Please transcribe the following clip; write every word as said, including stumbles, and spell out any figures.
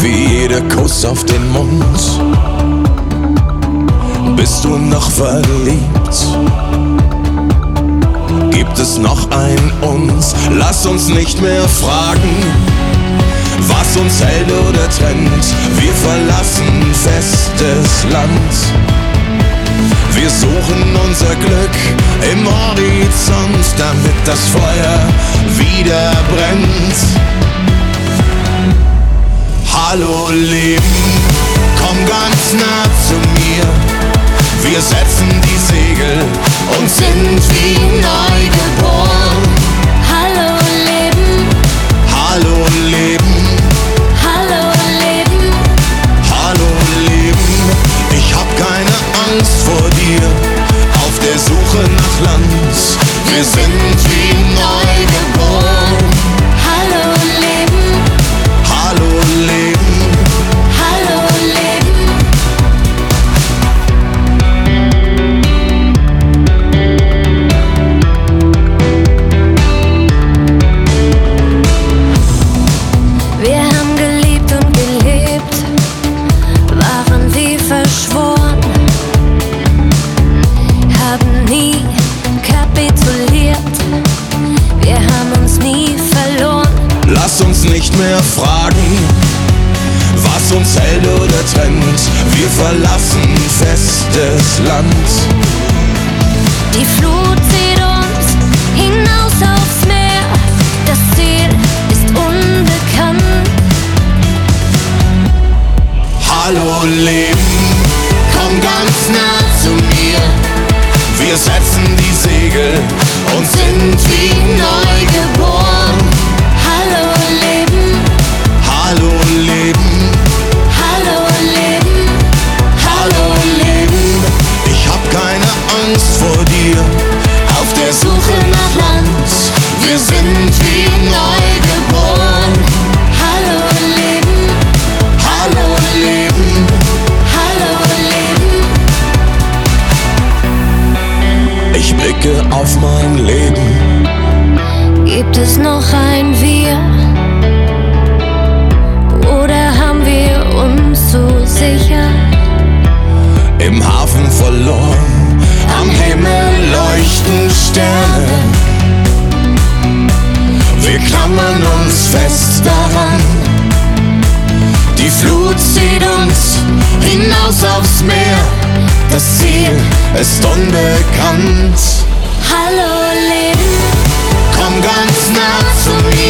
wie jeder Kuss auf den Mund. Bist du noch verliebt? Gibt es noch ein Uns? Lass uns nicht mehr fragen, was uns hält oder trennt. Wir verlassen festes Land. Wir suchen unser Glück im Horizont, damit das Feuer wieder brennt. Hallo Leben, komm ganz nah zu mir. Wir setzen die Segel und sind wie neu geboren. Hallo Leben, Hallo Leben, hallo Leben, hallo Leben. Ich hab keine Angst vor dir, auf der Suche nach Land. Wir sind wie neu geboren. hallo Leben, Hallo Leben, hallo Leben. Wir haben geliebt und gelebt, waren wie verschworen, haben nie kapituliert, wir haben uns nie verloren. lass uns nicht mehr fragen, was uns hält oder trennt. Wir verlassen festes Land. Die Flut zieht uns hinaus aufs Meer, das Ziel ist unbekannt. Hallo Leben, komm ganz nah zu mir. Wir setzen die Segel und sind wie neu geboren. Hallo Leben, Hallo Leben, hallo Leben, hallo Leben. Ich hab keine Angst vor dir, auf der Suche nach Land. Wir sind wie neu geboren. hallo Leben, Hallo Leben, hallo Leben. ich blicke auf mein Leben. Gibt es noch ein Wir? Oder haben wir uns so sicher Im Hafen verloren, am Himmel leuchten Sterne. Wir klammern uns fest daran. Die Flut zieht uns hinaus aufs Meer. Das Ziel ist unbekannt. Hallo Leben, Komm ganz nah zu mir.